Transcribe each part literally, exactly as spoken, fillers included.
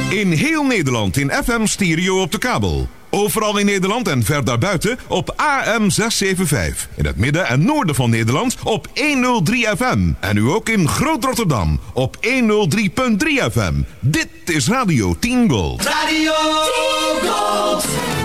In heel Nederland in F M stereo op de kabel. Overal in Nederland en ver daarbuiten op A M zes zeven vijf. In het midden en noorden van Nederland op honderddrie F M. En nu ook in Groot-Rotterdam op honderddrie punt drie F M. Dit is Radio tien Gold. Radio tien Gold.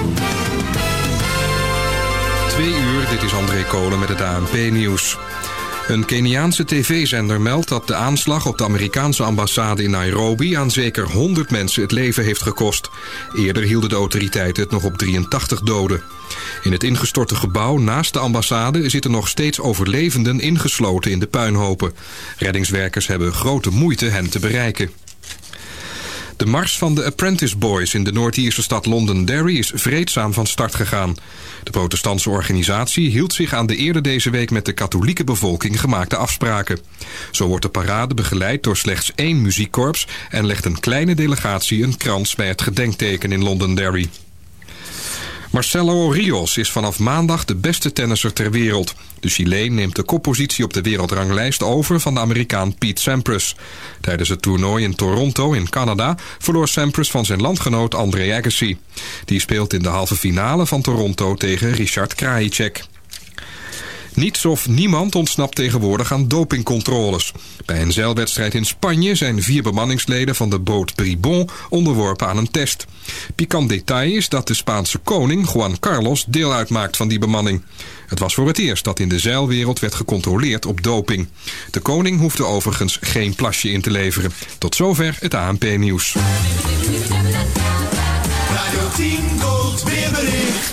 Twee uur, dit is André Kolen met het A N P-nieuws. Een Keniaanse tv-zender meldt dat de aanslag op de Amerikaanse ambassade in Nairobi aan zeker honderd mensen het leven heeft gekost. Eerder hielden de autoriteiten het nog op drieëntachtig doden. In het ingestorte gebouw naast de ambassade zitten nog steeds overlevenden ingesloten in de puinhopen. Reddingswerkers hebben grote moeite hen te bereiken. De mars van de Apprentice Boys in de Noord-Ierse stad Londonderry is vreedzaam van start gegaan. De protestantse organisatie hield zich aan de eerder deze week met de katholieke bevolking gemaakte afspraken. Zo wordt de parade begeleid door slechts één muziekkorps en legt een kleine delegatie een krans bij het gedenkteken in Londonderry. Marcelo Rios is vanaf maandag de beste tennisser ter wereld. De Chileen neemt de koppositie op de wereldranglijst over van de Amerikaan Pete Sampras. Tijdens het toernooi in Toronto in Canada verloor Sampras van zijn landgenoot André Agassi. Die speelt in de halve finale van Toronto tegen Richard Krajicek. Niets of niemand ontsnapt tegenwoordig aan dopingcontroles. Bij een zeilwedstrijd in Spanje zijn vier bemanningsleden van de boot Bribon onderworpen aan een test. Pikant detail is dat de Spaanse koning Juan Carlos deel uitmaakt van die bemanning. Het was voor het eerst dat in de zeilwereld werd gecontroleerd op doping. De koning hoefde overigens geen plasje in te leveren. Tot zover het A N P-nieuws. Radio tien Gold weerbericht.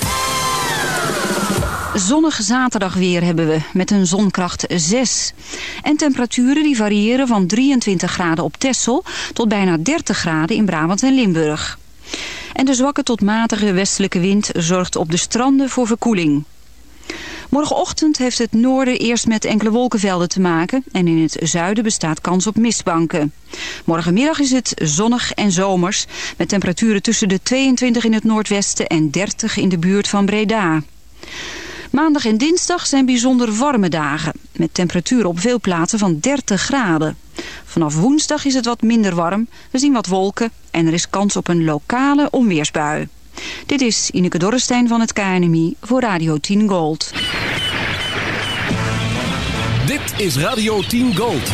Zonnig zaterdag weer hebben we, met een zonkracht zes. En temperaturen die variëren van drieëntwintig graden op Texel tot bijna dertig graden in Brabant en Limburg. En de zwakke tot matige westelijke wind zorgt op de stranden voor verkoeling. Morgenochtend heeft het noorden eerst met enkele wolkenvelden te maken en in het zuiden bestaat kans op mistbanken. Morgenmiddag is het zonnig en zomers met temperaturen tussen de tweeëntwintig in het noordwesten en dertig in de buurt van Breda. Maandag en dinsdag zijn bijzonder warme dagen, met temperaturen op veel plaatsen van dertig graden. Vanaf woensdag is het wat minder warm, we zien wat wolken en er is kans op een lokale onweersbui. Dit is Ineke Dorrestein van het K N M I voor Radio tien Gold. Dit is Radio tien Gold.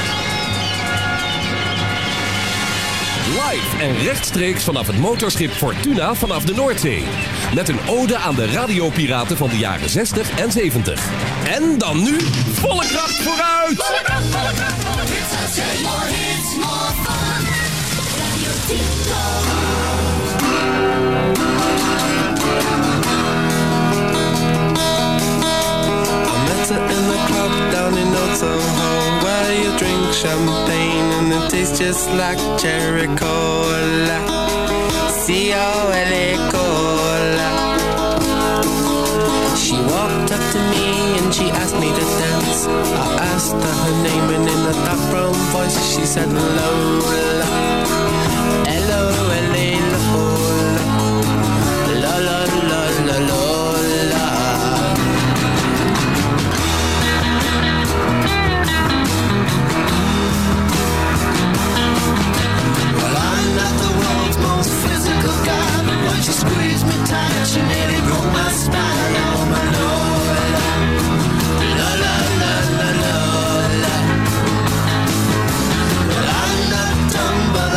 Live en rechtstreeks vanaf het motorschip Fortuna vanaf de Noordzee. Met een ode aan de radiopiraten van de jaren zestig en zeventig. En dan nu volle kracht vooruit! Volle kracht, volle kracht, volle hits. More hits, more fun. Radio tien Gold. I met her in the club down in Old Soho, where you drink champagne and it tastes just like cherry cola. C O L A cola. She walked up to me and she asked me to dance. I asked her her name and in a dark brown voice she said Lola. L O L A Lola. La la la la Lola. Well, I'm not the world's most physical guy, but when she squeezed me tight, she nearly broke my spine. Oh, my Lola. La la la la Lola. Well, I'm not dumb, but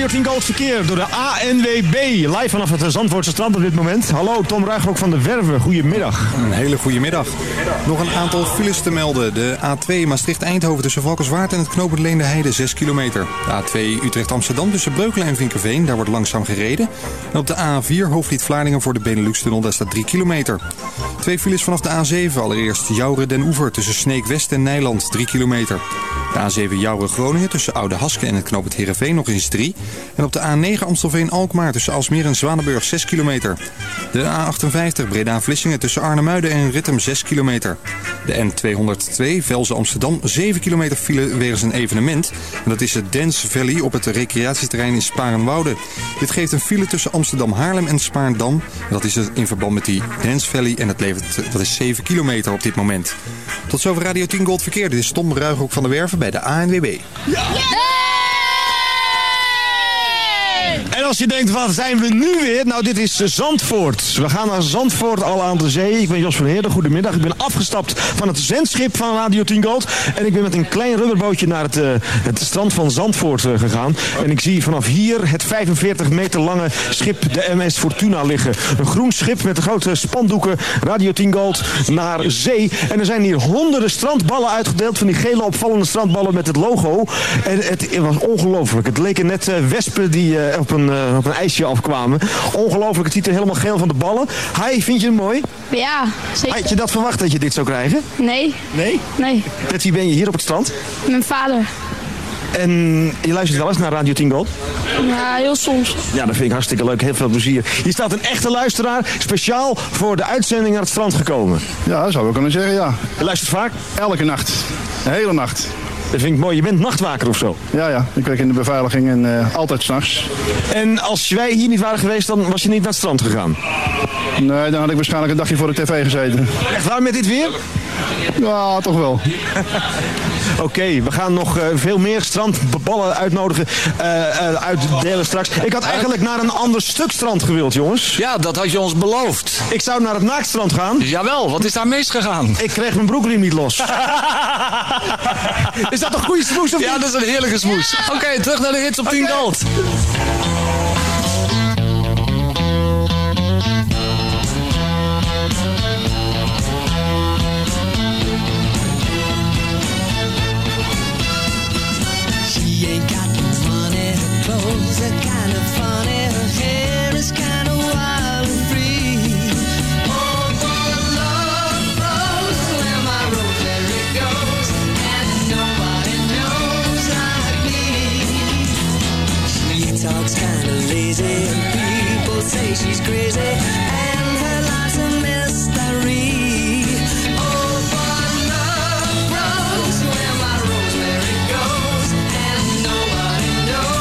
Radio tien Gold verkeer door de A N W B. Live vanaf het Zandvoortse strand op dit moment. Hallo, Tom Ruigrok van de Werven. Goedemiddag. Een hele goede middag. Nog een aantal files te melden. De A twee Maastricht-Eindhoven tussen Valkenswaard en het knooppunt Leendeheide zes kilometer. De A twee Utrecht-Amsterdam tussen Breukelen en Vinkenveen. Daar wordt langzaam gereden. En op de A vier Hoofdvliet-Vlaardingen voor de Benelux-tunnel. Daar staat drie kilometer. Twee files vanaf de A zeven. Allereerst Jouren-Den Oever tussen Sneek-West en Nijland drie kilometer. De A zeven Jouren-Groningen tussen Oude Haske en het knooppunt Heerenveen nog eens drie. En op de A negen Amstelveen-Alkmaar tussen Alsmeer en Zwanenburg zes kilometer. De A achtenvijftig Breda-Vlissingen tussen Arnhemuiden en Rittem zes kilometer. De N tweehonderdtwee Velzen-Amsterdam zeven kilometer file wegens een evenement. En dat is het Dance Valley op het recreatieterrein in Sparenwoude. Dit geeft een file tussen Amsterdam-Haarlem en Spaarndam. En dat is in verband met die Dance Valley en dat levert dat is zeven kilometer op dit moment. Tot zover Radio tien Gold verkeer. Dit is Tom Ruigrok van de Werven bij de A N W B. Ja. En als je denkt, waar zijn we nu weer? Nou, dit is Zandvoort. We gaan naar Zandvoort, al aan de zee. Ik ben Jos van Heerden, goedemiddag. Ik ben afgestapt van het zendschip van Radio tien Gold. En ik ben met een klein rubberbootje naar het, uh, het strand van Zandvoort uh, gegaan. En ik zie vanaf hier het vijfenveertig meter lange schip, de M S Fortuna, liggen. Een groen schip met de grote spandoeken, Radio tien Gold, naar zee. En er zijn hier honderden strandballen uitgedeeld, van die gele opvallende strandballen met het logo. En het, het was ongelooflijk. Het leken net uh, wespen die uh, op een... Uh, op een ijsje afkwamen. Ongelooflijk, het ziet er helemaal geel van de ballen. Hi, vind je het mooi? Ja, zeker. Had je dat verwacht dat je dit zou krijgen? Nee. Nee? Nee. Met wie ben je hier op het strand? Mijn vader. En je luistert wel eens naar Radio tien Gold? Ja, heel soms. Ja, dat vind ik hartstikke leuk. Heel veel plezier. Hier staat een echte luisteraar, speciaal voor de uitzending naar het strand gekomen. Ja, zou ik kunnen zeggen, ja. Je luistert vaak? Elke nacht. De hele nacht. Dat vind ik mooi. Je bent nachtwaker of zo? Ja, ja. Ik werk in de beveiliging en uh, altijd 's nachts. En als wij hier niet waren geweest, dan was je niet naar het strand gegaan? Nee, dan had ik waarschijnlijk een dagje voor de tv gezeten. Echt waar met dit weer? Ja, toch wel. Oké, okay, we gaan nog uh, veel meer strandballen uitnodigen, uh, uh, uitdelen straks. Ik had eigenlijk naar een ander stuk strand gewild, jongens. Ja, dat had je ons beloofd. Ik zou naar het naaktstrand gaan. Jawel, wat is daar misgegaan? Ik kreeg mijn broekriem niet los. Is dat een goede smoes of niet? Ja, dat is een heerlijke smoes. Oké, okay, terug naar de hits op tien Gold. Say she's crazy and her life's a mystery. Oh, but love grows where my rosemary goes, and nobody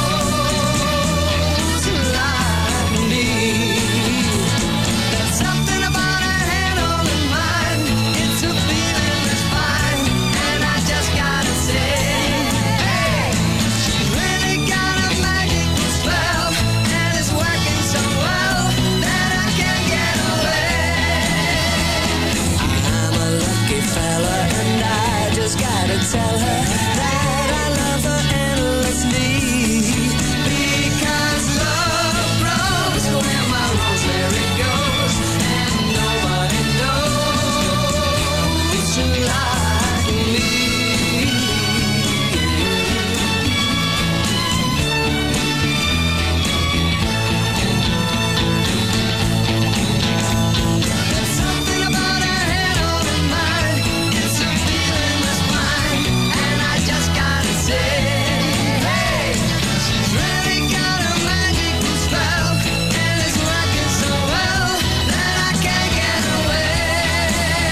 knows like me. There's something about her hand holding mine. It's a feeling that's fine, and I just gotta say, hey, she's really got a magical spell, and it's working so well. Tell her that I love her endlessly, because love grows where my rosemary goes, and nobody knows like me. There's something about her head holding mine. It's a feeling that's fine. Just gotta say, hey, she's really got a magical spell, and it's working so well that I can't get away.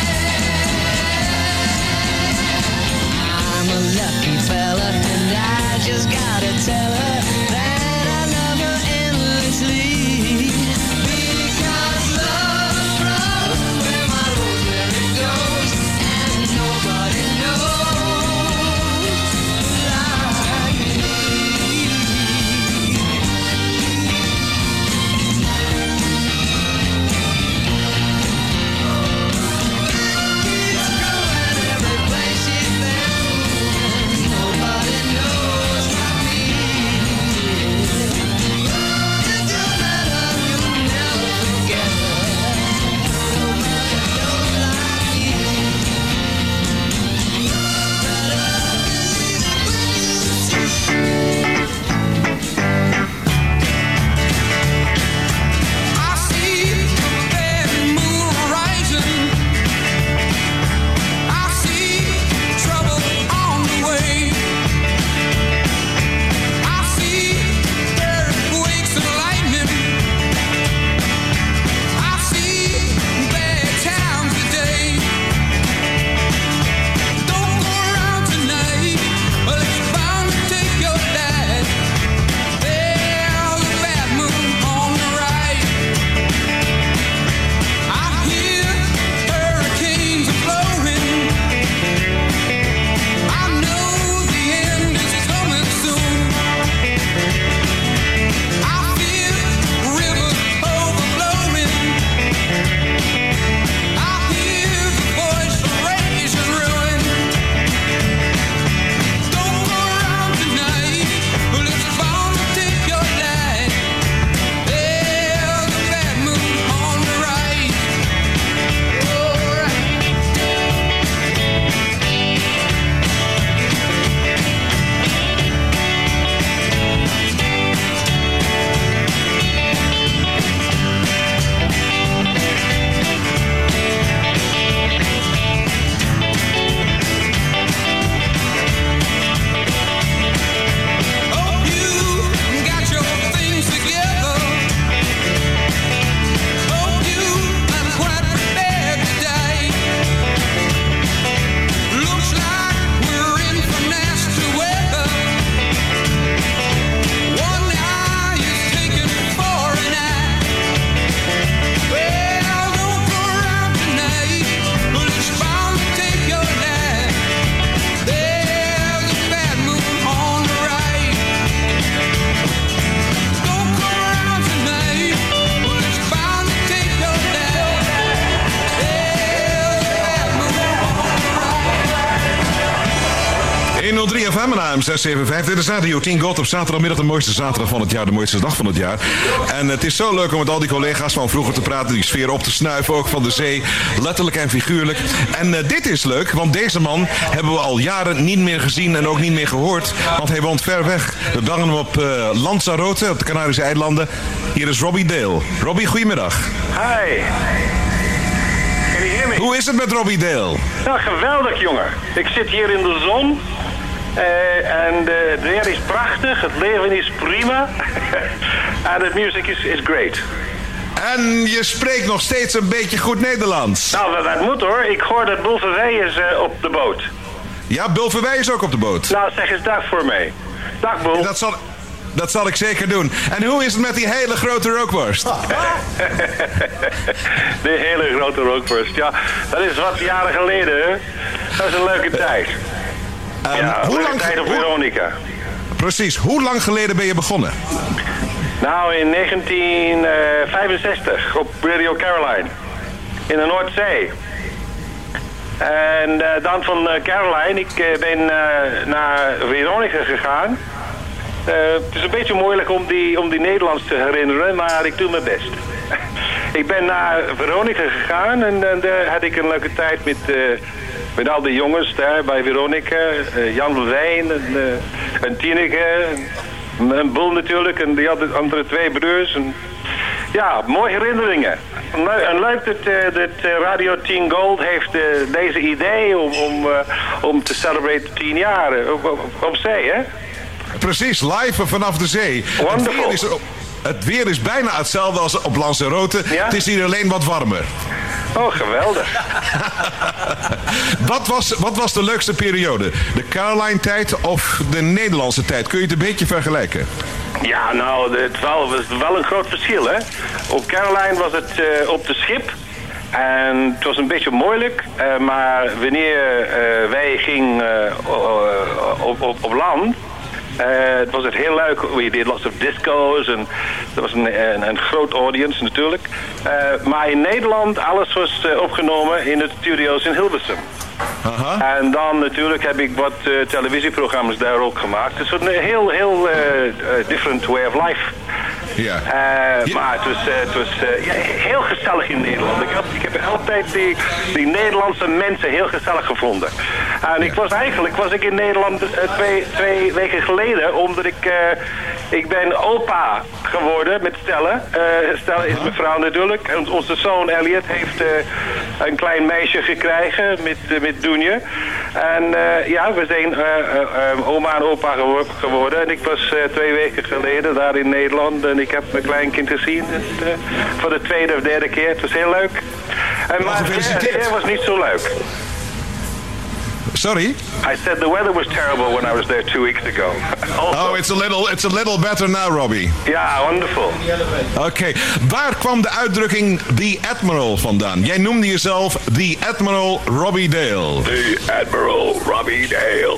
I'm a lucky fella, and I just gotta tell her that I love her endlessly, because love grows where my rosemary goes, and nobody knows. Nobody knows like me. honderddrie F M en A M zes zeven vijf. Dit is Radio tien Gold op zaterdagmiddag, de mooiste zaterdag van het jaar, de mooiste dag van het jaar. En het is zo leuk om met al die collega's van vroeger te praten, die sfeer op te snuiven, ook van de zee, letterlijk en figuurlijk. En uh, dit is leuk, want deze man hebben we al jaren niet meer gezien en ook niet meer gehoord, want hij woont ver weg. We bellen hem op uh, Lanzarote, op de Canarische eilanden. Hier is Robbie Dale. Robbie, goedemiddag. Hi. Can you hear me? Hoe is het met Robbie Dale? Nou, geweldig, jongen. Ik zit hier in de zon. Uh, en uh, het weer is prachtig. Het leven is prima. En de muziek is, is great. En je spreekt nog steeds een beetje goed Nederlands. Nou, dat, dat moet hoor. Ik hoor dat Boel Verwij is uh, op de boot. Ja, Boel Verwij is ook op de boot. Nou, zeg eens dag voor mij. Dag, Boel. Ja, dat zal... Dat zal ik zeker doen. En hoe is het met die hele grote rookworst? Die hele grote rookworst, ja. Dat is wat jaren geleden, hè. Dat is een leuke tijd. Um, ja, hoe leuke lang... tijd op hoe... Veronica. Precies. Hoe lang geleden ben je begonnen? Nou, in negentien vijfenzestig op Radio Caroline. In de Noordzee. En uh, dan van uh, Caroline, ik uh, ben uh, naar Veronica gegaan. Uh, het is een beetje moeilijk om die, om die Nederlands te herinneren, maar ik doe mijn best. Ik ben naar Veronica gegaan en, en daar had ik een leuke tijd met, uh, met al die jongens daar bij Veronica. Uh, Jan van Wijn en, uh, en Tineke, en, en Boel natuurlijk en die andere twee broers. En, ja, mooie herinneringen. En leuk dat, uh, dat uh, Radio tien Gold heeft uh, deze idee om, om, uh, om te celebreren tien jaar uh, op, op, op zee, hè? Precies, live vanaf de zee. Het weer, is, het weer is bijna hetzelfde als op Lanzarote. Ja? Het is hier alleen wat warmer. Oh, geweldig. wat, was, wat was de leukste periode? De Caroline-tijd of de Nederlandse tijd? Kun je het een beetje vergelijken? Ja, nou, het was wel een groot verschil, hè. Op Caroline was het uh, op de schip. En het was een beetje moeilijk, uh, maar wanneer uh, wij gingen uh, op, op, op land... Uh, het was het heel leuk. We did lots of disco's en er was een, een, een groot audience natuurlijk. Uh, maar in Nederland, alles was uh, opgenomen in de studio's in Hilversum. Uh-huh. En dan natuurlijk heb ik wat uh, televisieprogramma's daar ook gemaakt. Het is een heel, heel uh, uh, different way of life. Ja. Uh, ja. Maar het was, uh, het was uh, ja, heel gezellig in Nederland. Ik heb, ik heb altijd die, die Nederlandse mensen heel gezellig gevonden. En ik was eigenlijk was ik in Nederland uh, twee, twee weken geleden, omdat ik, uh, ik ben opa geworden met Stella. Uh, Stella is mijn vrouw natuurlijk. En onze zoon Elliot heeft uh, een klein meisje gekregen met, uh, met Doenje. En uh, ja, we zijn uh, uh, uh, oma en opa geworden. En ik was uh, twee weken geleden daar in Nederland en ik heb mijn kleinkind gezien. En, uh, voor de tweede of derde keer. Het was heel leuk. En, maar het weer was niet zo leuk. Sorry? I said the weather was terrible when I was there two weeks ago. Oh, it's a little, it's a little better now, Robbie. Ja, yeah, wonderful. Oké, okay. Waar kwam de uitdrukking The Admiral vandaan? Jij noemde jezelf The Admiral Robbie Dale. The Admiral Robbie Dale.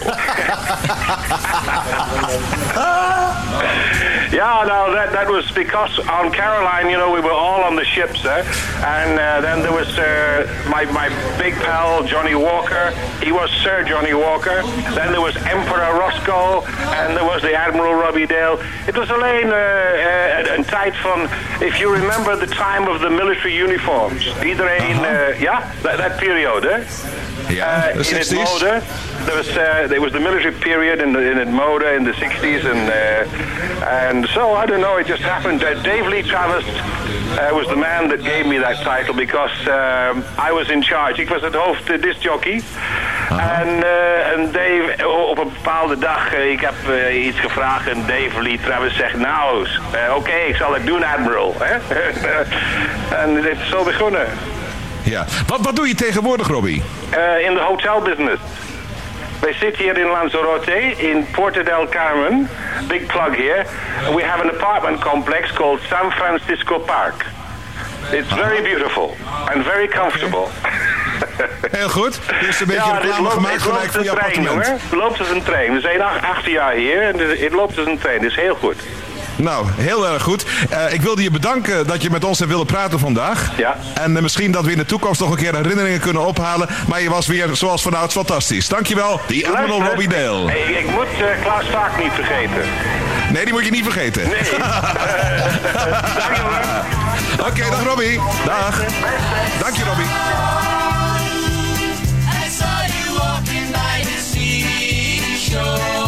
Yeah, no, that, that was because on Caroline, you know, we were all on the ships, eh? And uh, then there was uh, my, my big pal, Johnny Walker. He was Sir Johnny Walker. Then there was Emperor Roscoe. And there was the Admiral Robbie Dale. It was alleen uh, uh, een tijd van, if you remember the time of the military uniforms. Iedereen, uh, ja, that, that period, eh? Ja, uh, in het mode. There was uh, there was the military period in the in the mode in the sixties and uh, and so I don't know, it just happened. Uh, Dave Lee Travis uh, was the man that gave me that title because um, I was in charge. Ik was het hoofd uh, disc jockey. En uh, en Dave op een bepaalde dag, uh, ik heb uh, iets gevraagd en Dave Lee Travis zegt nou, uh, oké, okay, ik zal het doen, Admiral. En het is zo begonnen. Ja. Wat, wat doe je tegenwoordig, Robbie? Uh, in de hotel business. Wij zitten hier in Lanzarote, in Puerto del Carmen. Big plug here. We have an apartment complex called San Francisco Park. It's very beautiful and very comfortable. Heel goed. Er is een beetje ja, reclame loopt, gemaakt gelijk voor je trein, appartement. Hoor. Het loopt als een trein. We zijn acht, acht jaar hier en het loopt als een trein. Dat is heel goed. Nou, heel erg goed. Uh, ik wilde je bedanken dat je met ons hebt willen praten vandaag. Ja. En uh, misschien dat we in de toekomst nog een keer herinneringen kunnen ophalen. Maar je was weer, zoals vanouds, fantastisch. Dankjewel, die Admiral Robbie Dale. Hey, ik moet uh, Klaas Vaak niet vergeten. Nee, die moet je niet vergeten. Nee. Dank je hoor. Oké, okay, dag Robbie. Dag. Dank je, Robbie. I saw you walking by the seashore.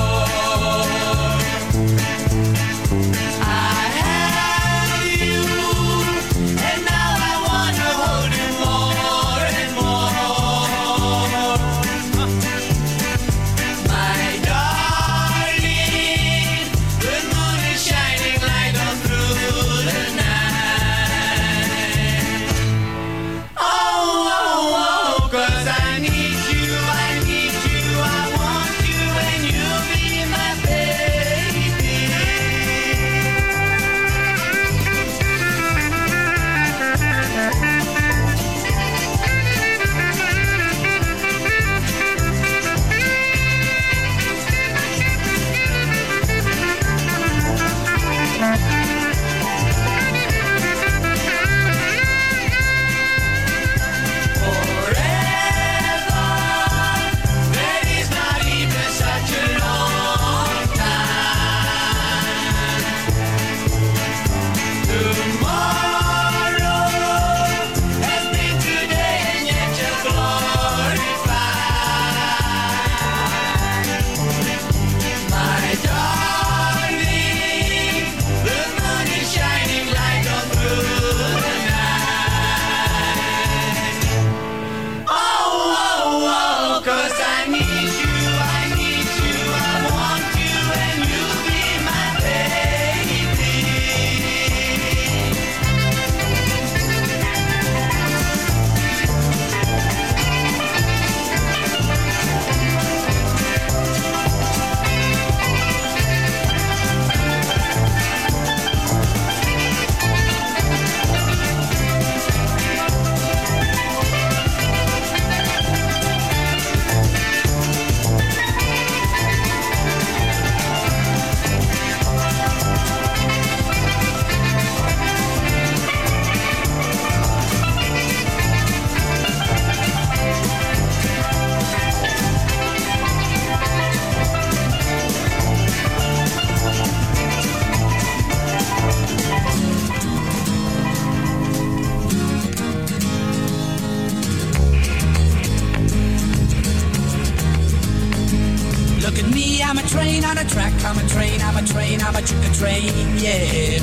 train on a track, I'm a train, I'm a train, I'm a chicken train, yeah.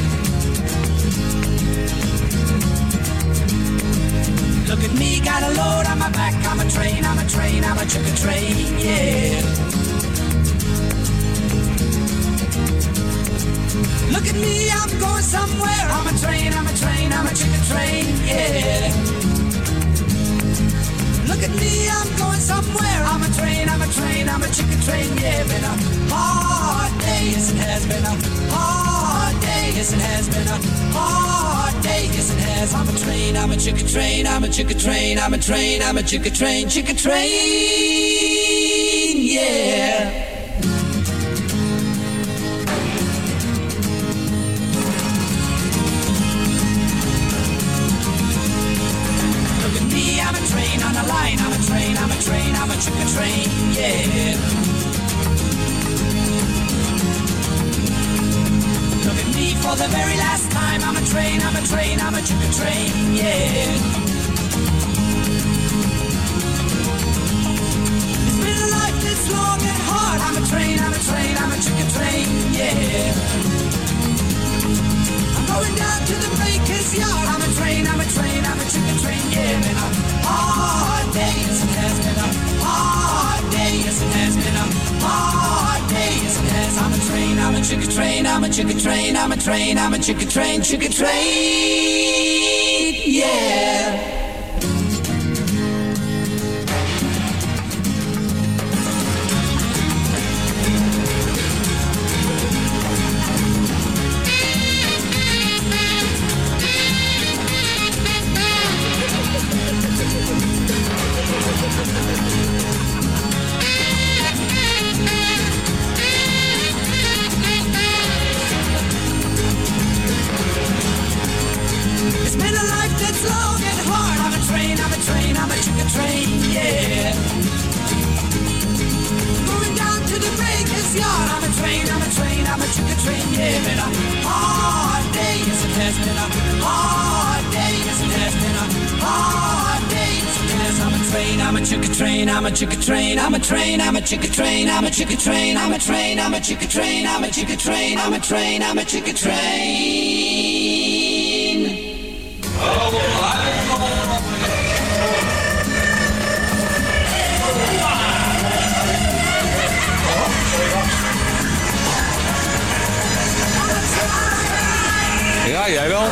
Look at me, got a load on my back, I'm a train, I'm a train, I'm a chicken train, yeah. Look at me, I'm going somewhere, I'm a train, I'm a train, I'm a chicken train, yeah. Look at me, I'm going somewhere. I'm a train, I'm a train, I'm a chicken train. Yeah, been a hard day, yes it has been a hard day, yes it has been a hard day, yes it has. I'm a train, I'm a chicken train, I'm a chicken train, I'm a train, I'm a chicken train, chicken train, yeah. I'm a train on the line, I'm a train, I'm a train, I'm a chicken train, yeah. Look at me for the very last time, I'm a train, I'm a train, I'm a chicken train, yeah. It's been a life that's long and hard, I'm a train, I'm a train, I'm a chicken train, yeah. I'm going down to the baker's yard, I'm a train, I'm a train, I'm a chicken train, yeah. Been a hard day, yes it has been a hard day, yes it has been a hard day, yes it has. I'm a train, I'm a chicken train, I'm a chicken train, I'm a train, I'm a chicken train, chicken train, yeah. train, yeah. Going down to the breaker's yard. I'm a train, I'm a train, I'm a chicken train, yeah. Been a hard day, yes it has been a hard day, yes it has been a hard day, yes it has. I'm a train, I'm a chicken train, I'm a chicken train, I'm a train, I'm a chicken train, I'm a chicken train, I'm a train, I'm a chicken train, I'm a chicken train, I'm a train, I'm a chicken train. Ja, jij wel.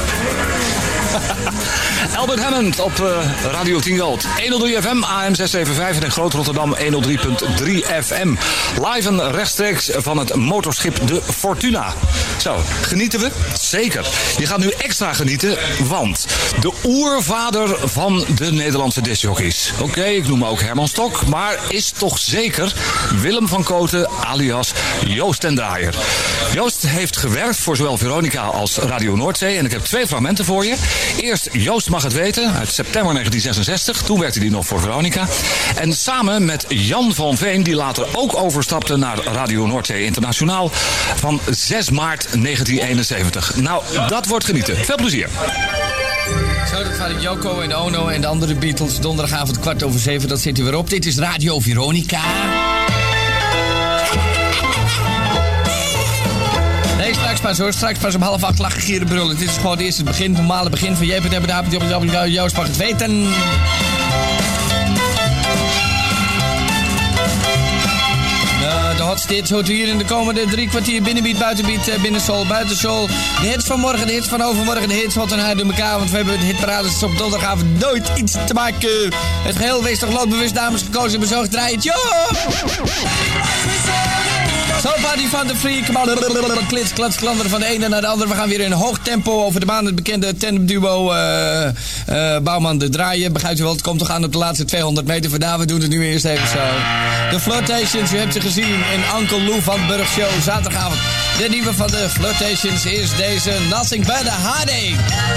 Albert Hammond op uh, Radio tien Gold. honderddrie F M, A M zeshonderdzevenenzeventig en in Groot Rotterdam honderddrie komma drie F M. Live en rechtstreeks van het motorschip de Fortuna. Zo, genieten we? Zeker. Je gaat nu extra genieten, want de oervader van de Nederlandse discjockeys. Oké, okay, ik noem me ook Herman Stok, maar is toch zeker Willem van Kooten alias Joost ten Draaier. Joost heeft gewerkt voor zowel Veronica als Radio Noordzee en ik heb twee fragmenten voor je. Eerst Joost mag het weten, uit september negentien zesenzestig. Toen werkte hij nog voor Veronica. En samen met Jan van Veen, die later ook overstapte naar Radio Noordzee Internationaal, van zes maart negentien eenenzeventig. Nou, dat wordt genieten. Veel plezier. Zo, dat waren Yoko en Ono en de andere Beatles. Donderdagavond kwart over zeven, dat zit er weer op. Dit is Radio Veronica. Nee, straks pas hoor. Straks pas om half acht lachen, gieren, brullen. Dit is gewoon eerst het begin, het normale begin van J P D B. Joost mag het weten. De hotste hits hoort u hier in de komende drie kwartier. Binnenbeat, buitenbeat, binnensoul, buitensol. De hits van morgen, de hits van overmorgen, de hits hot en hard door elkaar. Want we hebben de hitparades op donderdagavond nooit iets te maken. Het geheel, wees toch loodbewust, dames, gekozen en bezorgd. Draai het, joh! Zo, party van de freak. Klits, klats, klanderen van de ene naar de andere. We gaan weer in hoog tempo over de baan. Het bekende tandemduo uh, uh, Bouwman de Draaien. Begrijpt u wel, het komt toch aan op de laatste tweehonderd meter. Vandaar, we doen het nu eerst even zo. De Flirtations, u hebt ze gezien in Uncle Lou van Burg Show. Zaterdagavond. De nieuwe van de Flirtations is deze Nothing But a Heartache.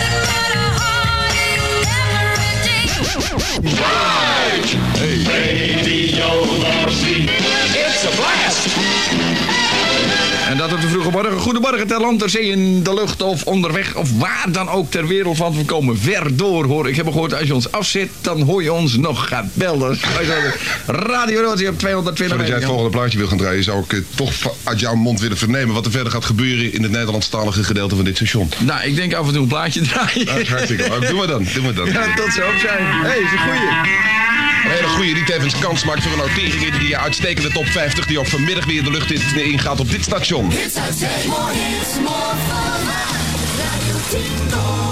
Hey. Radio Noordzee. It's a blast. En dat op de vroege morgen. Goedemorgen ter land, ter zee, in de lucht of onderweg of waar dan ook ter wereld. Want we komen ver door, hoor. Ik heb gehoord, als je ons afzet, dan hoor je ons nog gaan bellen. Radio Noordzee op tweehonderdtwintig. Voordat jij het volgende plaatje wil gaan draaien, zou ik uh, toch uit jouw mond willen vernemen wat er verder gaat gebeuren in het Nederlandstalige gedeelte van dit station. Nou, ik denk af en toe een plaatje draaien. Dat is hartstikke leuk. Doe maar dan. Doe maar dan. Ja, tot zo op zijn. Hé, hey, is een goeie. Een hele goede die tevens kans maakt voor een notering in die uitstekende top vijftig die ook vanmiddag weer de lucht in, ingaat op dit station. Hits uit zee, more hits, more fun. Radio tien Gold.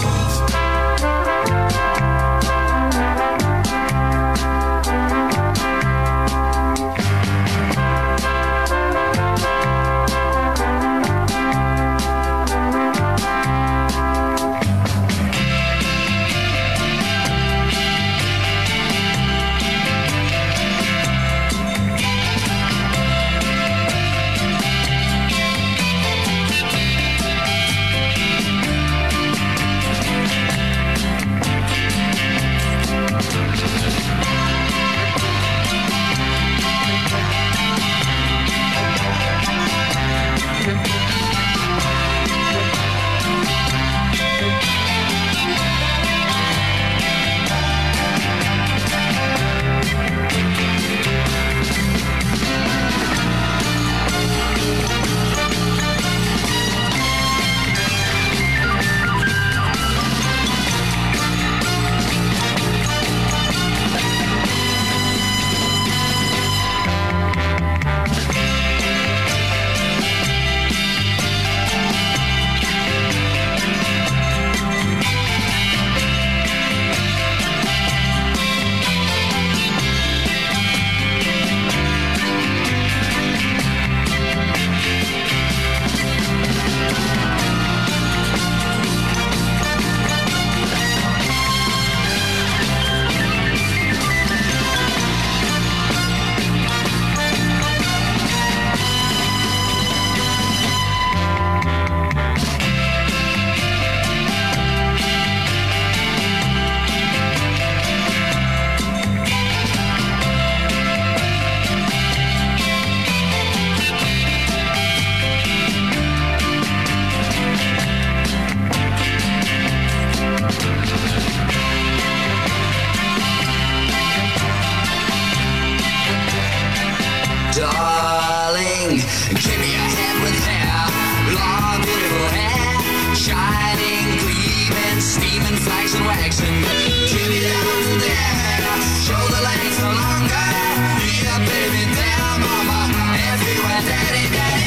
Give me a hand with hair, long beautiful hair, shining, gleaming, steaming, flags and wax. And give me down to there, shoulder length no longer. Yeah, baby, there, mama, everywhere, daddy, daddy,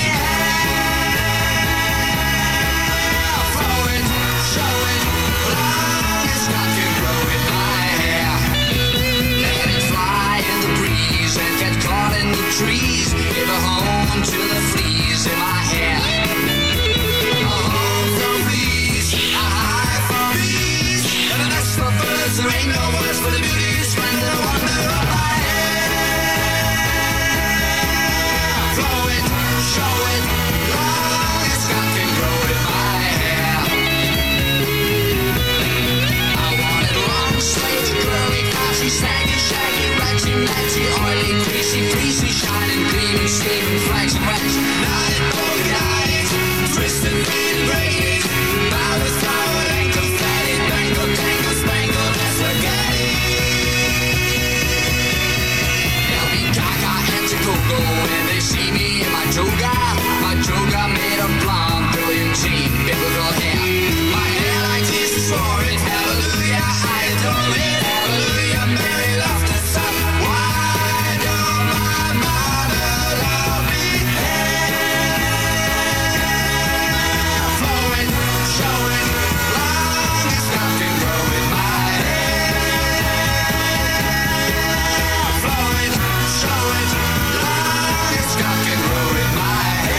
hair. Throw it, show it, long as God can grow in my hair. Let it fly in the breeze and get caught in the trees. Give a home to the fleas in my hair. A home from fleas, a hive from bees, and a nest for birds. There ain't no words for the beauty, splendor, wonder of my hair. Flow it, show it, long as God can grow in my hair. I want it long, straight, curly, glossy, saggy, shaggy, ratchy, matchy, oily, greasy, fleecy, shining, gleaming, steaming, flags and wax. Night, polka dotted, twisted, faded, braided, bound with flowered and confetti, bangle, tangle, spangle, and spaghetti. They'll be gaga and Chicago when they see me in my toga, my toga made of blonde, brilliant jean, biblical hair. My hair like Jesus for it, hallelujah, I adore it, hallelujah, Mary loved the sun. Why don't my mother love me? Hair, flow it, show it, long as God can grow in my hair. Flow it, show it, long as God can grow in my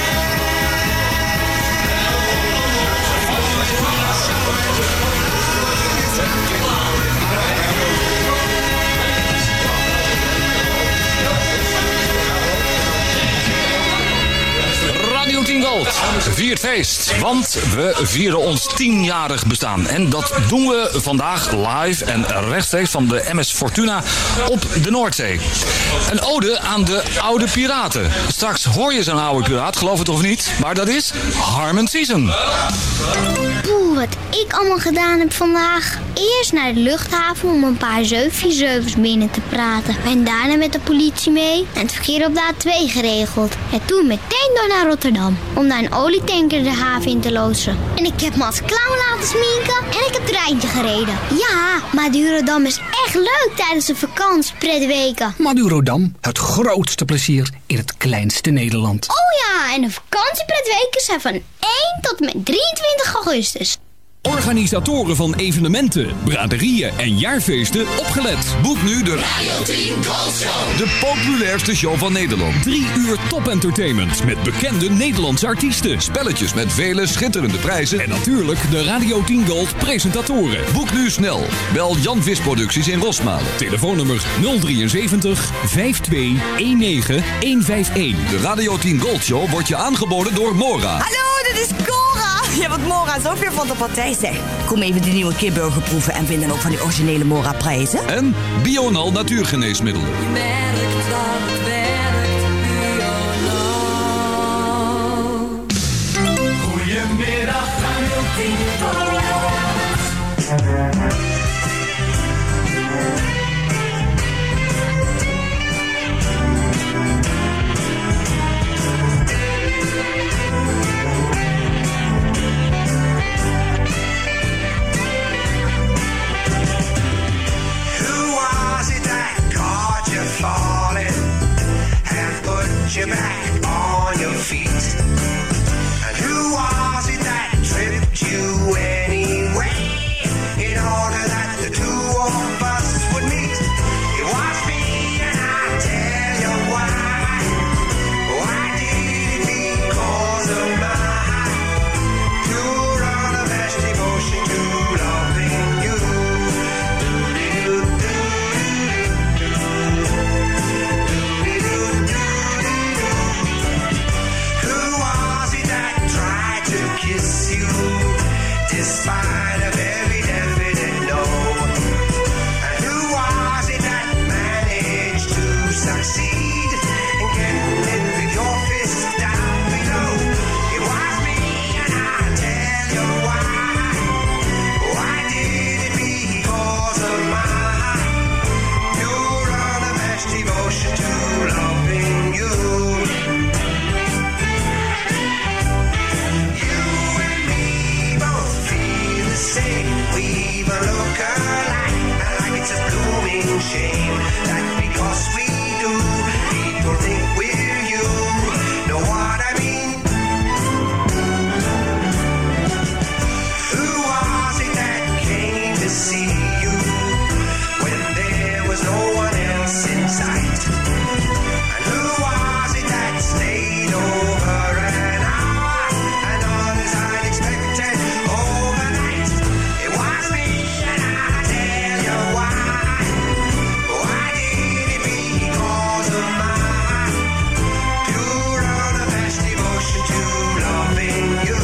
Radio tien Gold viert feest, want we vieren ons tienjarig bestaan. En dat doen we vandaag live en rechtstreeks van de M S Fortuna op de Noordzee. Een ode aan de oude piraten. Straks hoor je zo'n oude piraat, geloof het of niet, maar dat is Harmon Season. Oeh, wat ik allemaal gedaan heb vandaag. Eerst naar de luchthaven om een paar zeven vierenzevens binnen te praten. En daarna met de politie mee en het verkeer op de A twee geregeld. En toen meteen door naar Rotterdam om naar een olietanker de haven in te loodsen. En ik heb me als clown laten sminken en ik heb treintje gereden. Ja, Madurodam is echt leuk tijdens de vakantiepretweken. Madurodam, het grootste plezier in het kleinste Nederland. Oh ja, en de vakantiepretweken zijn van één tot en met drieëntwintig augustus. Organisatoren van evenementen, braderieën en jaarfeesten, opgelet. Boek nu de Radio tien Gold Show. De populairste show van Nederland. Drie uur top-entertainment met bekende Nederlandse artiesten. Spelletjes met vele schitterende prijzen. En natuurlijk de Radio tien Gold presentatoren. Boek nu snel. Bel Jan Vis Producties in Rosmalen. Telefoonnummer nul drieënzeventig vijfentwintig negentien honderdeenenvijftig. De Radio tien Gold Show wordt je aangeboden door Mora. Hallo, dit is Cora. Ja, wat Mora is ook weer van de partij, zeg. Kom even de nieuwe kipburger proeven en vind dan ook van die originele Mora-prijzen. En Bional natuurgeneesmiddelen. Je merkt dat het werkt, Bional. Goedemiddag, Radio tien Gold. Falling and put you back on your feet. And who was it that tripped you anyway? In order that the two of us would meet. It was me, and I'll tell you why. Why did it because of my pure unabashed devotion to loving you? Who we even look alike. Like it's a blooming shame that because we do, people think we're you. Know what I mean? Who was it that came to see you when there was no one else in sight? And who was it that stayed over an hour and others unexpected overnight? It was me, and I'll tell you why. Why did it because of my pure unabashed devotion to loving you?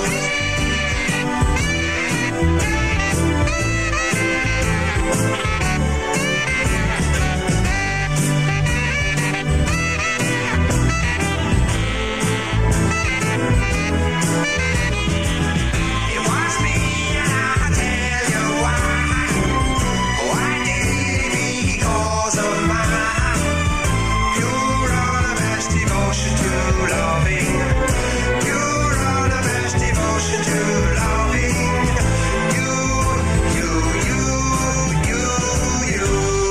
It was me, and I'll tell you why. Why did it because of my pure unabashed devotion to loving. Pure unabashed devotion to loving you, you, you, you, you.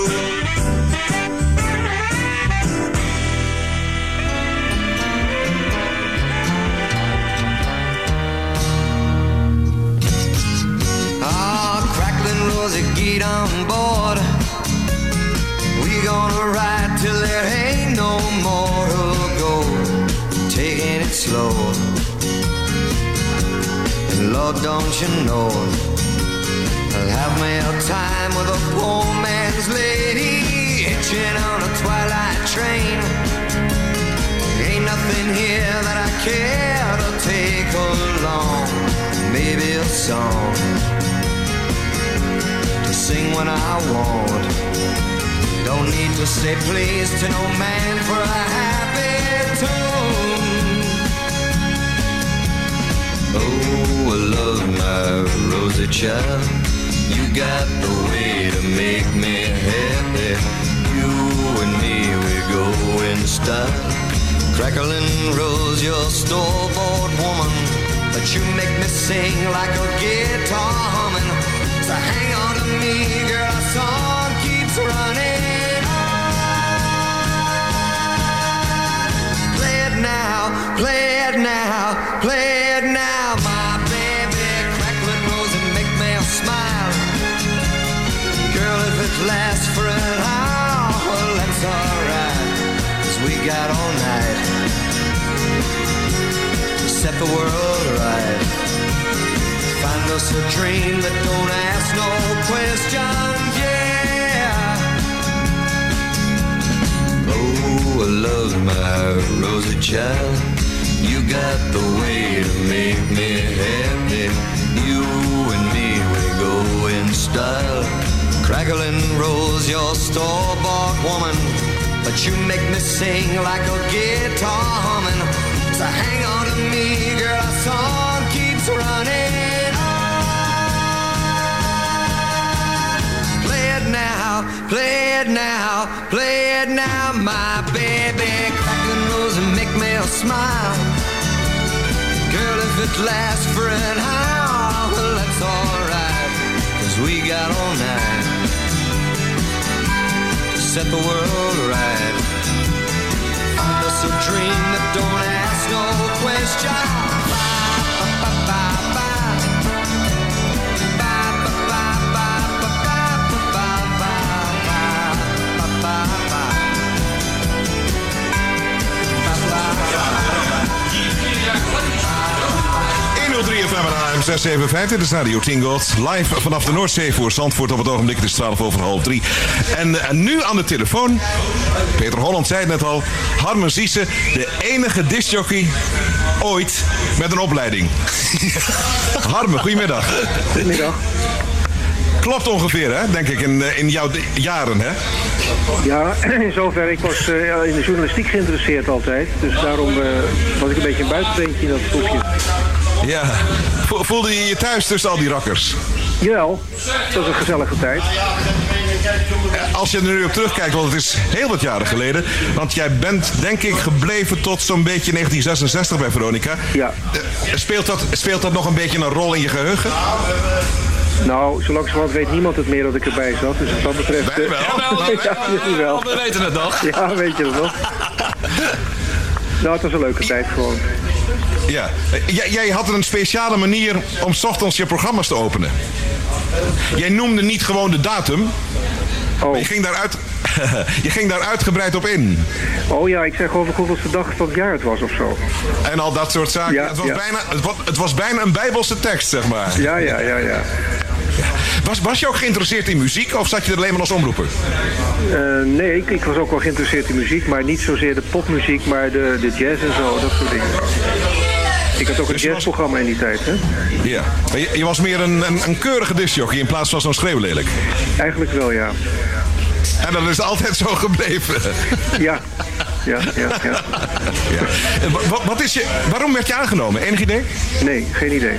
Ah, crackling Rosie, get on board. We gonna ride till there ain't no more to go. Taking it slow. And Lord, don't you know, I'll have me a time with a poor man's lady, hitching on a twilight train. Ain't nothing here that I care to take along. Maybe a song to sing when I want. Don't need to say please to no man for a happy tune. Oh, I love my Rosie child. You got the way to make me happy. You and me, we go in style. Crackling Rose, your store-bought woman, but you make me sing like a guitar humming. So hang on to me, girl, our song keeps running on. Play it now, play it now, play it now, my baby. Crackling Rose and make me smile. Girl, if it lasts for an hour, well, that's alright, 'cause we got all night to set the world right. Find us a dream that don't ask no questions, yeah. Oh, I love my Rosie child. You got the way to make me happy. You and me, we go in style. Crackling Rose, your store-bought woman, but you make me sing like a guitar humming. So hang on to me, girl, our song keeps running on. Play it now, play it now, play it now, my baby. Crackling Rose and make me smile. Girl, if it lasts for an hour, well, that's alright, 'cause we got all night to set the world right. Find us a dream that don't ask no question. honderddrie F M en A M zes zeven vijf. Dit is Radio tien Gold. Live vanaf de Noordzee voor Zandvoort op het ogenblik. Het is twaalf over half drie. En, en nu aan de telefoon. Peter Holland zei het net al. Harmen Ziessen, de enige discjockey ooit met een opleiding. Harmen, goedemiddag. Goedemiddag. Klopt ongeveer, hè? Denk ik, in, in jouw jaren, hè? Ja, in zover. Ik was uh, in de journalistiek geïnteresseerd altijd. Dus daarom uh, was ik een beetje een buitenbeentje in dat groepje. Ja. Voelde je je thuis tussen al die rakkers? Jawel, het was een gezellige tijd. Als je er nu op terugkijkt, want het is heel wat jaren geleden. Want jij bent, denk ik, gebleven tot zo'n beetje negentien zesenzestig bij Veronica. Ja. Speelt dat, speelt dat nog een beetje een rol in je geheugen? Nou, zo langzamerhand weet niemand het meer dat ik erbij zat. Dus wat dat betreft... Wij wel. Uh, ja, jullie wel. We weten het nog. Ja, weet je het nog. Nou, het was een leuke tijd gewoon. Ja, jij, jij had een speciale manier om 's ochtends je programma's te openen. Jij noemde niet gewoon de datum. Oh. Je ging, daar uit, je ging daar uitgebreid op in. Oh ja, ik zei gewoon hoeveelste dag van het jaar het was of zo. En al dat soort zaken. Ja, het, was ja. bijna, het, was, het was bijna een bijbelse tekst, zeg maar. Ja, ja, ja, ja. Was, was je ook geïnteresseerd in muziek of zat je er alleen maar als omroeper? Uh, nee, ik, ik was ook wel geïnteresseerd in muziek, maar niet zozeer de popmuziek, maar de, de jazz en zo, dat soort dingen. Ik had ook een jazzprogramma in die tijd, hè? Ja, maar je, je was meer een, een, een keurige discjockey in plaats van zo'n schreeuwlelijk. Eigenlijk wel, ja. En dat is altijd zo gebleven. Ja, ja, ja, ja. ja. Wat, wat is je, waarom werd je aangenomen? Enig idee? Nee, geen idee.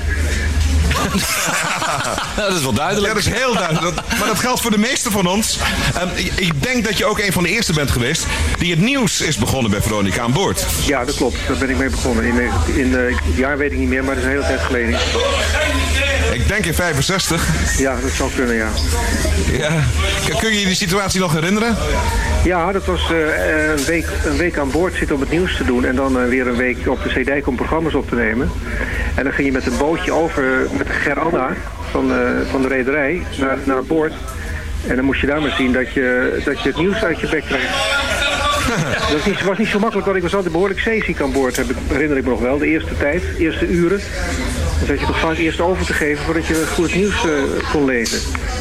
Dat is wel duidelijk. Ja, dat is heel duidelijk. Dat, maar dat geldt voor de meeste van ons. Um, ik, ik denk dat je ook een van de eerste bent geweest die het nieuws is begonnen bij Veronica aan boord. Ja, dat klopt. Daar ben ik mee begonnen. In, in uh, het jaar weet ik niet meer, maar dat is een hele tijd geleden. Ik denk in vijfenzestig. Ja, dat zou kunnen, ja. Ja. Kun je je die situatie nog herinneren? Ja, dat was uh, een, week, een week aan boord zitten om het nieuws te doen. En dan uh, weer een week op de Zeedijk om programma's op te nemen. En dan ging je met een bootje over met de Ger-Anna van, uh, van de rederij naar, naar boord. En dan moest je daar maar zien dat je, dat je het nieuws uit je bek kreeg. Dat was niet, was niet zo makkelijk, want ik was altijd behoorlijk zeeziek aan boord, herinner ik me nog wel. De eerste tijd, de eerste uren. Dan zat je toch vaak eerst over te geven voordat je goed nieuws uh, kon lezen.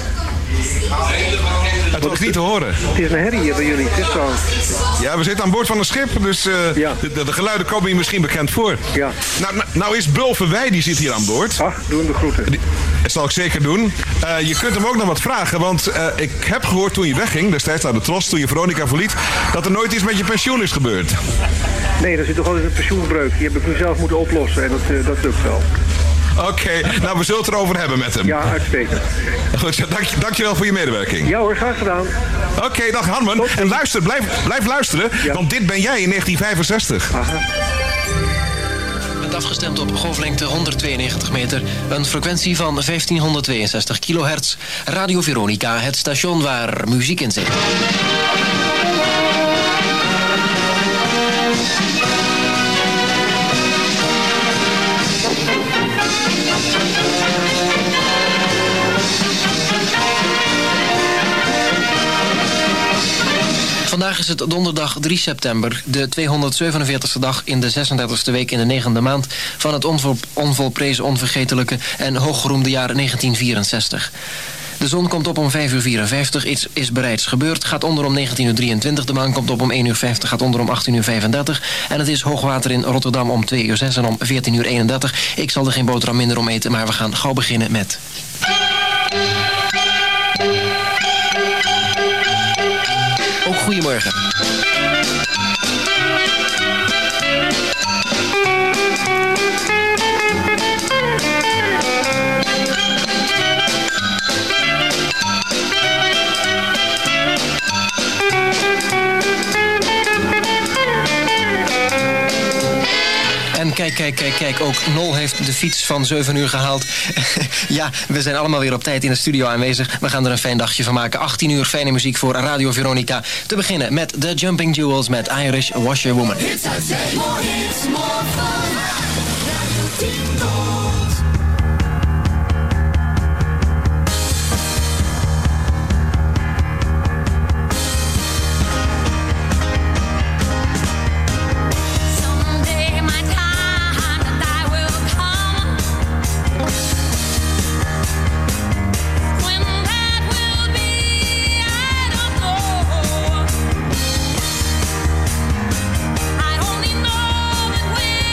Het was niet te horen. Het is een herrie hier bij jullie, het is zo. Ja, we zitten aan boord van een schip, dus uh, ja. de, de geluiden komen je misschien bekend voor. Ja. Nou, nou, nou is Bul Verwij, die zit hier aan boord. Ach, doe hem de groeten. Die, dat zal ik zeker doen. Uh, je kunt hem ook nog wat vragen, want uh, ik heb gehoord toen je wegging, destijds naar de Tros, toen je Veronica verliet, dat er nooit iets met je pensioen is gebeurd. Nee, er zit toch altijd een pensioenbreuk. Die heb ik nu zelf moeten oplossen en dat, uh, dat lukt wel. Oké, okay, nou we zullen het erover hebben met hem. Ja, uitstekend. Goed, dank, dankjewel voor je medewerking. Ja hoor, graag gedaan. Oké, okay, dag Harmen. En luister, blijf, blijf luisteren, ja. Want dit ben jij in negentien vijfenzestig. Aha. Je bent afgestemd op golflengte honderdtweeënnegentig meter, een frequentie van vijftienhonderdtweeënzestig kilohertz. Radio Veronica, het station waar muziek in zit. Vandaag is het donderdag drie september, de tweehonderdzevenenveertigste dag in de zesendertigste week in de negende maand van het onvol, onvolprezen, onvergetelijke en hooggeroemde jaar negentien vierenzestig. De zon komt op om vijf uur vierenvijftig, iets is bereids gebeurd, gaat onder om negentien uur drieëntwintig, de maan komt op om één uur vijftig, gaat onder om achttien uur vijfendertig en het is hoogwater in Rotterdam om twee uur zes en om veertien uur eenendertig. Ik zal er geen boterham minder om eten, maar we gaan gauw beginnen met... Ook goedemorgen. En kijk, kijk, kijk, kijk, ook Nol heeft de fiets van zeven uur gehaald. Ja, we zijn allemaal weer op tijd in de studio aanwezig. We gaan er een fijn dagje van maken. achttien uur fijne muziek voor Radio Veronica. Te beginnen met The Jumping Jewels met Irish Washerwoman. I only know that when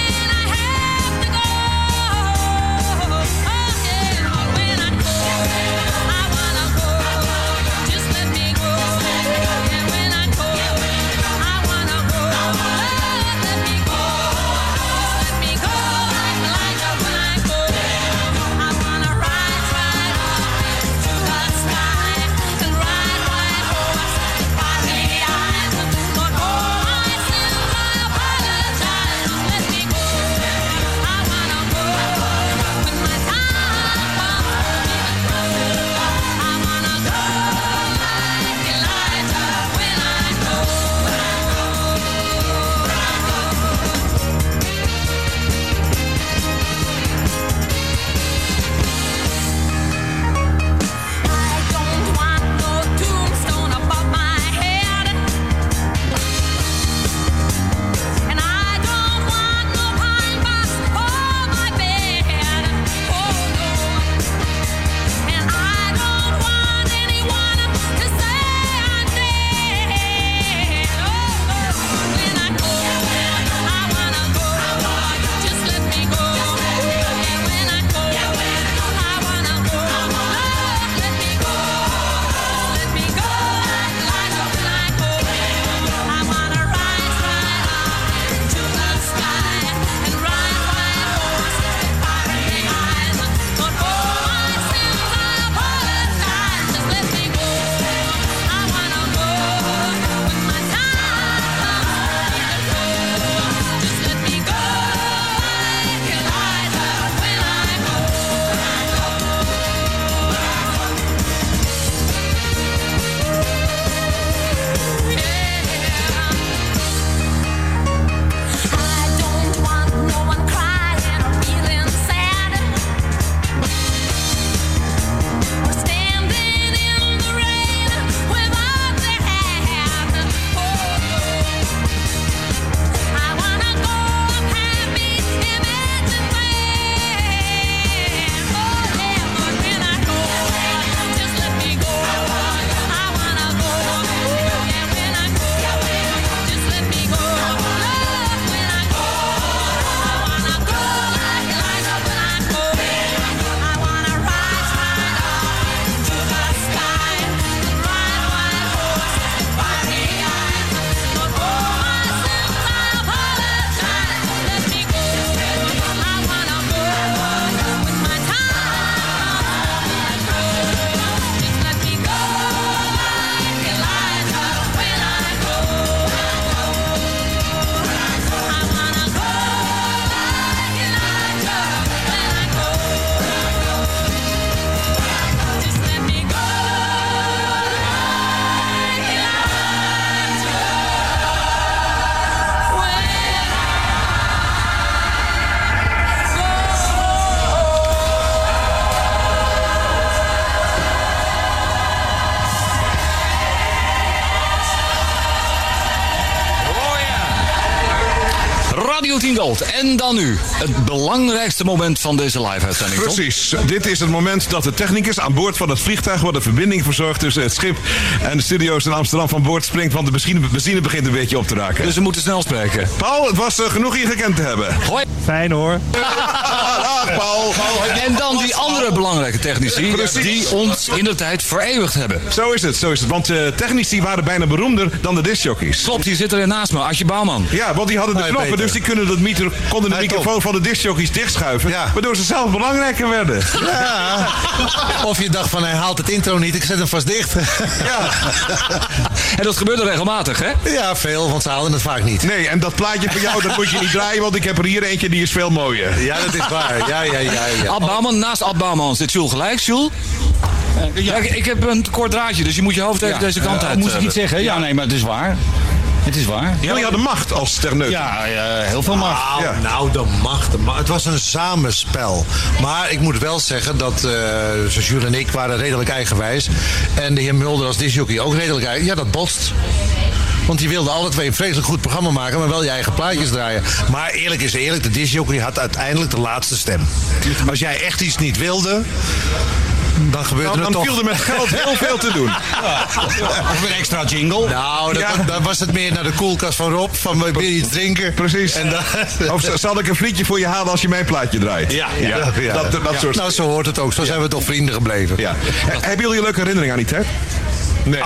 Gold. En dan nu, het belangrijkste moment van deze live-uitzending, toch? Precies. Dit is het moment dat de technicus aan boord van het vliegtuig waar de verbinding verzorgt tussen het schip en de studio's in Amsterdam van boord springt, want de benzine, benzine begint een beetje op te raken. Dus we moeten snel spreken. Paul, het was uh, genoeg hier gekend te hebben. Hoi. Fijn hoor. Dag Paul. En dan die andere belangrijke technici Precies. die ons in de tijd vereeuwigd hebben. Zo is het, zo is het. Want uh, technici waren bijna beroemder dan de discjockeys. Klopt, die zit er naast me, Asje Bouwman. Ja, want die hadden de Hey, knoppen, Peter. dus die kunnen dat micro, konden de Hey, microfoon Tom. van de discjockeys dichtschuiven. Ja. Waardoor ze zelf belangrijker werden. Ja. Of je dacht van hij haalt het intro niet, ik zet hem vast dicht. Ja. En dat gebeurde regelmatig, hè? Ja, veel, want ze haalden het vaak niet. Nee, en dat plaatje van jou, dat moet je niet draaien, want ik heb er hier eentje die is veel mooier. Ja, dat is waar. Ja, ja, ja. ja. Ab Bouwman, naast Ab Bouwman zit Jules gelijk. Jules? Ja, ik, ik heb een kort draadje, dus je moet je hoofd even deze kant Uh, uit. moest ik eh, iets zeggen? Ja, nee, maar het is waar. Het is waar. Jullie hadden macht als sterneut. Ja, uh, heel veel macht. Nou, Ja. nou, de macht, de macht. Het was een samenspel. Maar ik moet wel zeggen dat, uh, zoals Jules en ik waren redelijk eigenwijs. En de heer Mulder als discjockey ook redelijk eigen. Ja, dat botst. Want die wilden alle twee een vreselijk goed programma maken, maar wel je eigen plaatjes draaien. Maar eerlijk is eerlijk, de discjockey had uiteindelijk de laatste stem. Als jij echt iets niet wilde, dan gebeurde Dan, het dan toch. viel er met geld heel veel te doen. Of een extra jingle. Nou, dan, Ja. dan was het meer naar de koelkast van Rob, van wil je iets drinken? Precies. En dan, Of z- zal ik een frietje voor je halen als je mijn plaatje draait? Ja, ja, ja. Dat, dat Ja. soort. Nou, zo hoort het ook. Zo zijn we toch vrienden gebleven. Ja. Eh, Hebben jullie een leuke herinnering aan die tijd? Nee.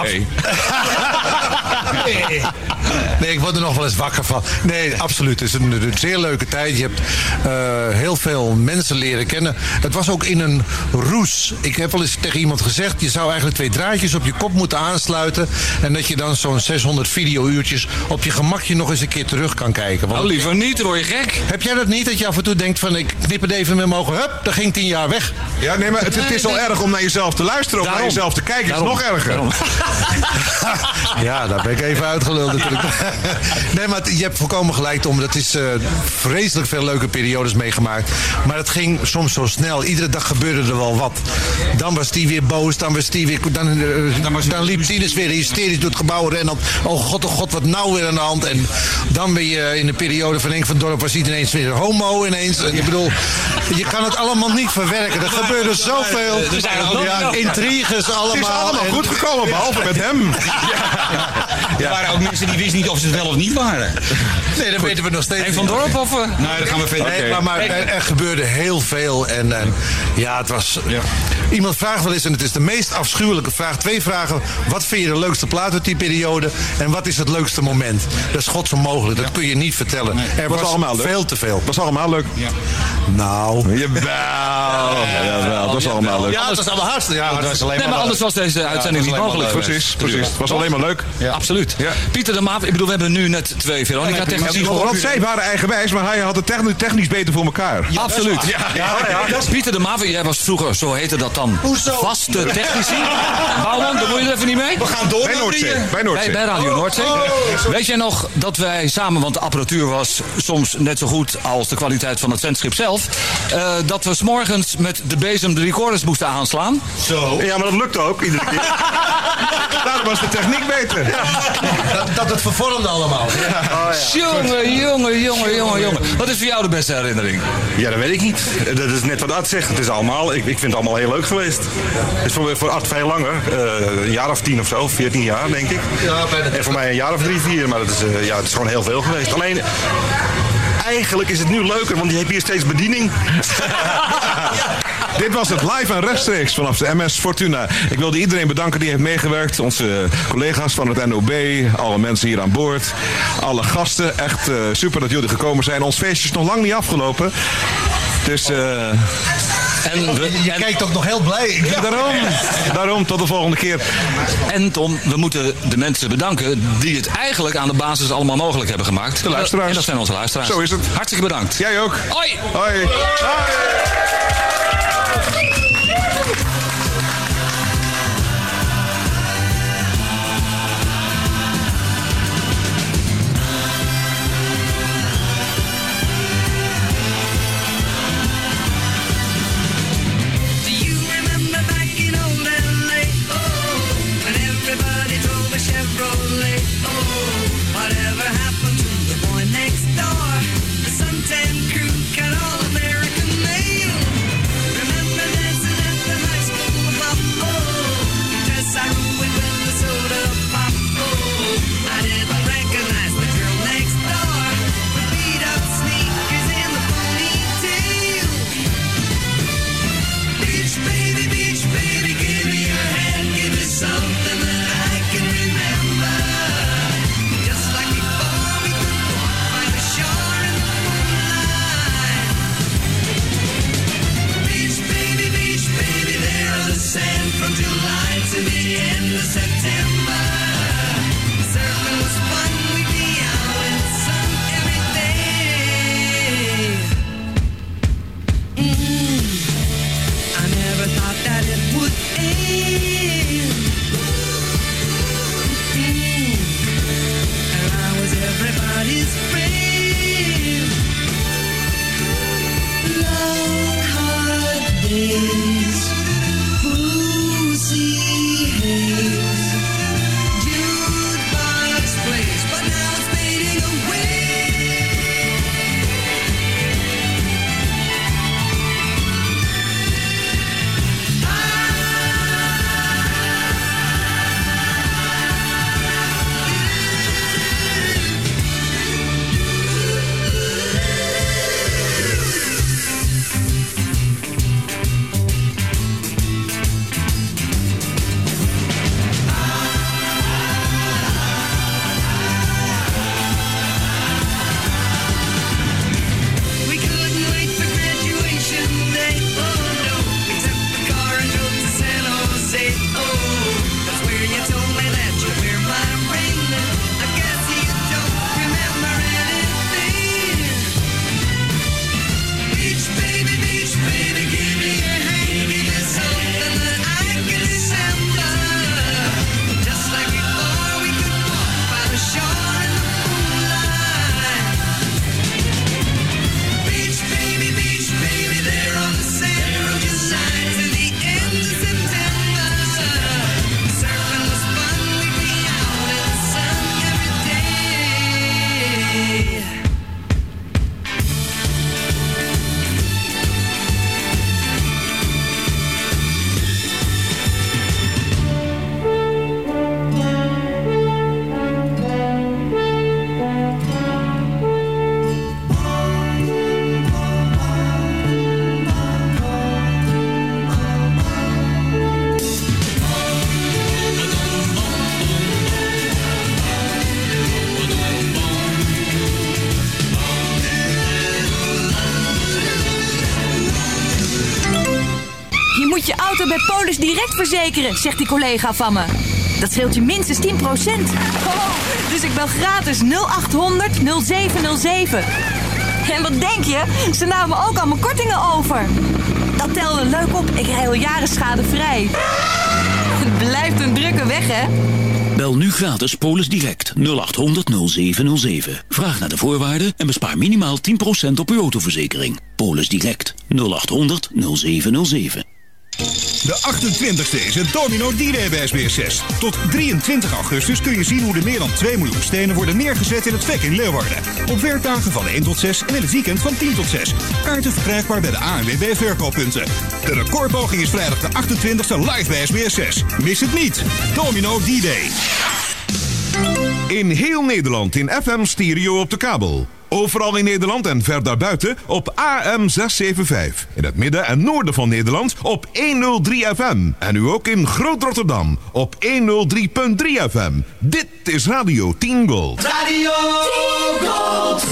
Nee. Nee, ik word er nog wel eens wakker van. Nee, absoluut. Het is een, een zeer leuke tijd. Je hebt uh, heel veel mensen leren kennen. Het was ook in een roes. Ik heb wel eens tegen iemand gezegd, je zou eigenlijk twee draadjes op je kop moeten aansluiten. En dat je dan zo'n zeshonderd videouurtjes op je gemakje nog eens een keer terug kan kijken. Want, Nou, liever niet, word je gek. heb jij dat niet? Dat je af en toe denkt van, ik knip het even met mijn ogen. Hup, dat ging tien jaar weg. Ja, nee, maar het, het is al erg om naar jezelf te luisteren of Daarom. naar jezelf te kijken. Daarom. is nog erger. Daarom. Ja, daar ben ik even uitgeluld natuurlijk. Nee, maar je hebt volkomen gelijk, Tom. Dat is uh, vreselijk veel leuke periodes meegemaakt. Maar het ging soms zo snel. Iedere dag gebeurde er wel wat. Dan was die weer boos, dan was die weer... Dan, uh, dan, dan liep Tines weer hysterisch door het gebouw rennen. Oh god, oh god, wat nou weer aan de hand. En dan ben je in de periode van Henk van Dorp was iedereen weer homo ineens. En ik bedoel, je kan het allemaal niet verwerken. Er gebeurde zoveel. Er zijn ook Ja, nog- intriges allemaal. Het is allemaal En- goed gekomen, behalve met hem. Er waren ook mensen die wisten niet of ze het wel of niet waren. Nee, dat weten we nog steeds. Henk van Dorp of... eh? Nou, dat gaan we verder. Nee, maar, maar er, er gebeurde heel veel. En, en ja, het was... Iemand vraagt wel eens, en het is de meest afschuwelijke vraag. Twee vragen. Wat vind je de leukste plaat uit die periode? En wat is het leukste moment? Dat is godsonmogelijk. Dat kun je niet vertellen. Er Was was allemaal leuk. veel te veel. Was allemaal leuk. Nou... Jawel. Jawel, dat was allemaal leuk. Ja, dat was allemaal hartstikke. Ja, Dat was alleen Nee, maar anders was deze uitzending niet mogelijk. Precies, precies. Het was alleen maar leuk. Absoluut. Ja. Pieter de Maat, ik bedoel, we hebben nu net twee Veronica technici gehoord. Want zij waren eigenwijs, maar hij had het techni- technisch beter voor elkaar. Absoluut. Ja, ja, ja. Pieter de Maat, jij was vroeger, zo heette dat dan, Hoezo? vaste technici. Bouwman, daar moet je er even niet mee. We gaan door Bij naar Noordzee. drieën. Bij Noordzee. Bij, bij Radio Noordzee. Oh, Weet jij nog dat wij samen, want de apparatuur was soms net zo goed als de kwaliteit van het zendschip zelf, uh, dat we 's morgens met de bezem de recorders moesten aanslaan? Zo. Ja, maar dat lukte ook iedere keer. Daarom was de techniek beter. Dat, dat het vervormde allemaal. Jongen, jongen, jongen, jongen, jongen. Wat is voor jou de beste herinnering? Ja, dat weet ik niet. Dat is net wat Art zegt. Het is allemaal, ik, ik vind het allemaal heel leuk geweest. Het is voor, voor Art veel langer. Uh, een jaar of tien of zo, veertien jaar denk ik. Ja, bijna. En voor mij een jaar of drie, vier. Maar het is, uh, ja, het is gewoon heel veel geweest. Alleen, eigenlijk is het nu leuker, want je hebt hier steeds bediening. Dit was het live en rechtstreeks vanaf de M S Fortuna. Ik wilde iedereen bedanken die heeft meegewerkt. Onze collega's van het N O B, alle mensen hier aan boord, alle gasten. Echt uh, super dat jullie gekomen zijn. Ons feestje is nog lang niet afgelopen. Dus... Uh, En we, Je kijkt toch nog heel blij. ja, daarom, daarom, tot de volgende keer. En Tom, we moeten de mensen bedanken die het eigenlijk aan de basis allemaal mogelijk hebben gemaakt. De luisteraars. En dat zijn onze luisteraars. Zo is het. Hartstikke bedankt. Jij ook. Hoi! Hoi. Hoi. Do you remember back in old L A? Oh, when everybody drove a Chevrolet. Oh, whatever happened to the boy next door? The sun moet je auto bij Polis Direct verzekeren, zegt die collega van me. Dat scheelt je minstens tien procent. Oh, dus ik bel gratis nul acht honderd nul zeven nul zeven. En wat denk je? Ze namen ook al mijn kortingen over. Dat telde leuk op. Ik rij al jaren schadevrij. Het blijft een drukke weg, hè? Bel nu gratis Polis Direct nul acht honderd nul zeven nul zeven. Vraag naar de voorwaarden en bespaar minimaal tien procent op uw autoverzekering. Polis Direct nul acht honderd nul zeven nul zeven. De achtentwintigste is het Domino D-Day bij S B S zes. Tot drieëntwintig augustus kun je zien hoe er meer dan twee miljoen stenen worden neergezet in het V E C in Leeuwarden. Op werkdagen van één tot zes en in het weekend van tien tot zes. Kaarten verkrijgbaar bij de A N W B verkooppunten. De recordpoging is vrijdag de achtentwintigste live bij S B S zes. Mis het niet. Domino D-Day. In heel Nederland in F M stereo op de kabel. Overal in Nederland en ver daarbuiten op A M zeshonderdzevenenzeventig. In het midden en noorden van Nederland op honderddrie F M. En nu ook in Groot-Rotterdam op honderddrie komma drie F M. Dit is Radio tien Gold. Radio tien Gold.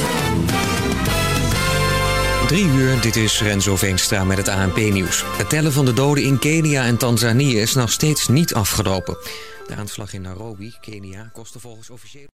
Drie uur, dit is Renzo Veenstra met het A N P-nieuws. Het tellen van de doden in Kenia en Tanzanië is nog steeds niet afgelopen. De aanslag in Nairobi, Kenia, kostte volgens officiële...